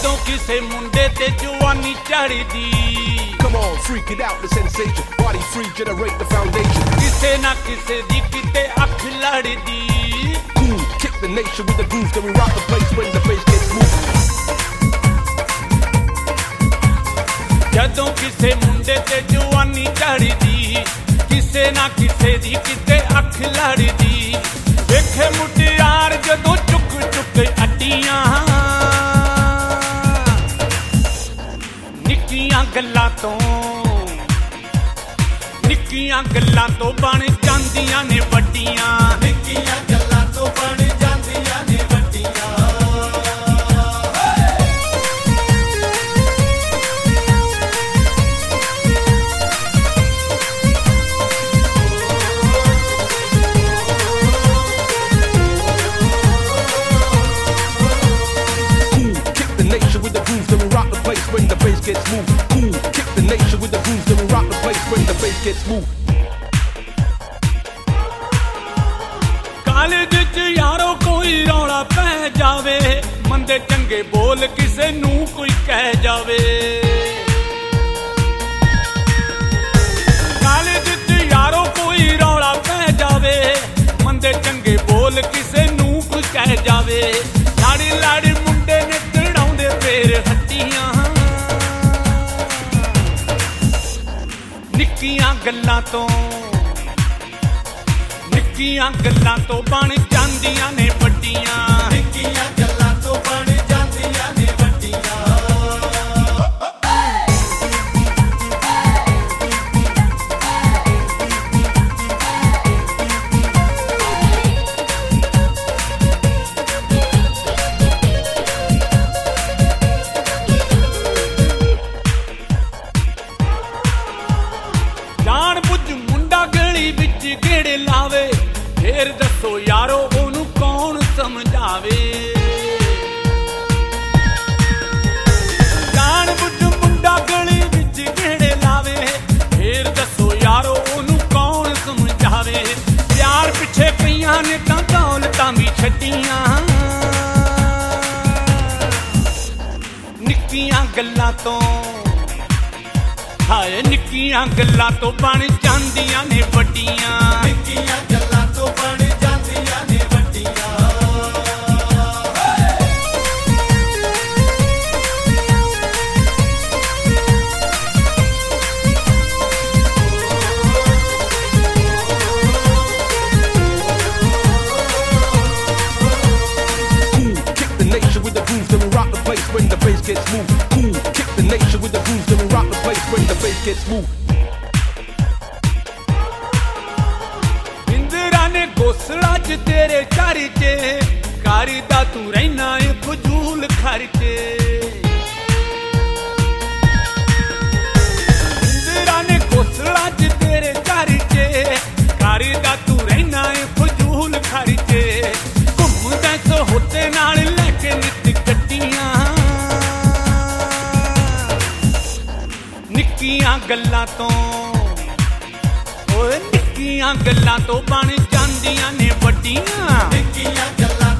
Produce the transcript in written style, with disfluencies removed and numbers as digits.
ਜਦੋਂ ਕਿਸੇ ਮੁੰਡੇ ਤੇ ਜਵਾਨੀ ਚੜ੍ਹਦੀ Come on, freak it out, the sensation. Body free, generate the foundation. ਕਿਸੇ ਨਾ ਕਿਸੇ ਦੀ ਕਿਤੇ ਅੱਖ ਲੜਦੀ Cool, kick the nation with the grooves, then we rock the place when the bass gets moved. ਜਦੋਂ ਕਿਸੇ ਮੁੰਡੇ ਤੇ ਜਵਾਨੀ ਚੜ੍ਹਦੀ ਕਿਸੇ ਨਾ ਕਿਸੇ ਦੀ ਕਿਤੇ ਅੱਖ ਲੜਦੀ ਵੇਖੇ ਮੁਟਿਆਰ ਜਦੋਂ ਚੁੱਕ ਚੁੱਕ ਅੱਡੀਆਂ ਨਿੱਕੀਆਂ ਗੱਲਾਂ ਤੋਂ ਬਣ ਜਾਂਦੀਆਂ ਨੇ ਵੱਡੀਆਂ ਨਿੱਕੀਆਂ ਗੱਲਾਂ ਤੋਂ ਬਣ ਜਾਂਦੀਆਂ ਨੇ ਵੱਡੀਆਂ When the bass gets moved, cool, kick the nation with the grooves, then we rock the place when the bass gets moved. College 'ਚ ਯਾਰੋ ਕੋਈ ਰੌਲਾ ਪੈ ਜਾਵੇ ਮੰਦੇ ਚੰਗੇ ਬੋਲ ਕਿਸੇ ਨੂੰ ਕੋਈ ਕਹਿ ਜਾਵੇ ਕਾਲਜ 'ਚ ਯਾਰੋ ਕੋਈ ਰੌਲਾ ਪੈ ਜਾਵੇ ਮੰਦੇ ਚੰਗੇ ਬੋਲ ਕਿਸੇ ਨੂੰ ਕੋਈ ਕਹਿ ਜਾਵੇ ਲਾੜੀ ਲਾੜੀ ਮੁੰਡੇ ਨੇ ਚੜਾਉਂਦੇ ਫੇਰ ਹੱਡੀਆਂ ਨਿੱਕੀਆਂ ਗੱਲਾਂ ਤੋਂ ਬਣ ਜਾਂਦੀਆਂ ਨੇ ਵੱਡੀਆਂ ਨਿੱਕੀਆਂ ਗੱਲਾਂ ਤੋਂ ਬਣ ਜਾਂਦੀਆਂ ਨੇ ਵੱਡੀਆਂ ਜਾਣ ਬੁੱਝ ਮੁੰਡਾ ਗਲੀ ਵਿੱਚ ਗੇੜੇ ਲਾਵੇ ਫੇਰ ਦੱਸੋ ਯਾਰੋ ਉਹਨੂੰ ਕੌਣ ਸਮਝਾਵੇ ਜਾਣ ਬੁੱਝ ਮੁੰਡਾ ਗਲੀ ਵਿੱਚ ਗੇੜੇ ਲਾਵੇ ਫੇਰ ਦੱਸੋ ਯਾਰੋ ਉਹਨੂੰ ਕੌਣ ਸਮਝਾਵੇ ਪਿਆਰ ਪਿੱਛੇ ਕਈਆਂ ਨੇ ਤਾਂ ਦੌਲਤਾਂ ਵੀ ਛੱਡੀਆਂ ਨਿੱਕੀਆਂ ਗੱਲਾਂ ਤੋਂ ਬਣ ਜਾਂਦੀਆਂ ਨੇ ਵੱਡੀਆਂ ਨਿੱਕੀਆਂ ਗੱਲਾਂ ਤੋਂ ਬਣ ਜਾਂਦੀਆਂ ਨੇ ਵੱਡੀਆਂ Cool, kick the nation with the grooves, then we rock the place when the bass gets moved. Cool, kick the nation with the grooves, then we rock the place when the bass gets moved. Gosla 'ਚ ਤੇਰੇ ਚਰਚੇ ਕਰਦਾ ਤੂੰ ਰਹਿਣਾ ਏ ਫਜ਼ੂਲ ਖਰਚੇ ਇੰਦਰਾ ਨੇ ਗੋਸਲਾ 'ਚ ਤੇਰੇ ਚਰਚੇ ਕਰਦਾ ਤੂੰ ਰਹਿਣਾ ਏ ਫਜ਼ੂਲ ਖਰਚੇ ਘੁੰਮਦਾ ਸਹੋਤੇ ਨਾਲ ਲੈ ਕੇ ਨਿੱਤ ਗੱਡੀਆਂ ਨਿੱਕੀਆਂ ਗੱਲਾਂ ਤੋਂ ਬਣ ਜਾਂਦੀਆਂ ਨੇ ਵੱਡੀਆਂ ਨਿੱਕੀਆਂ ਗੱਲਾਂ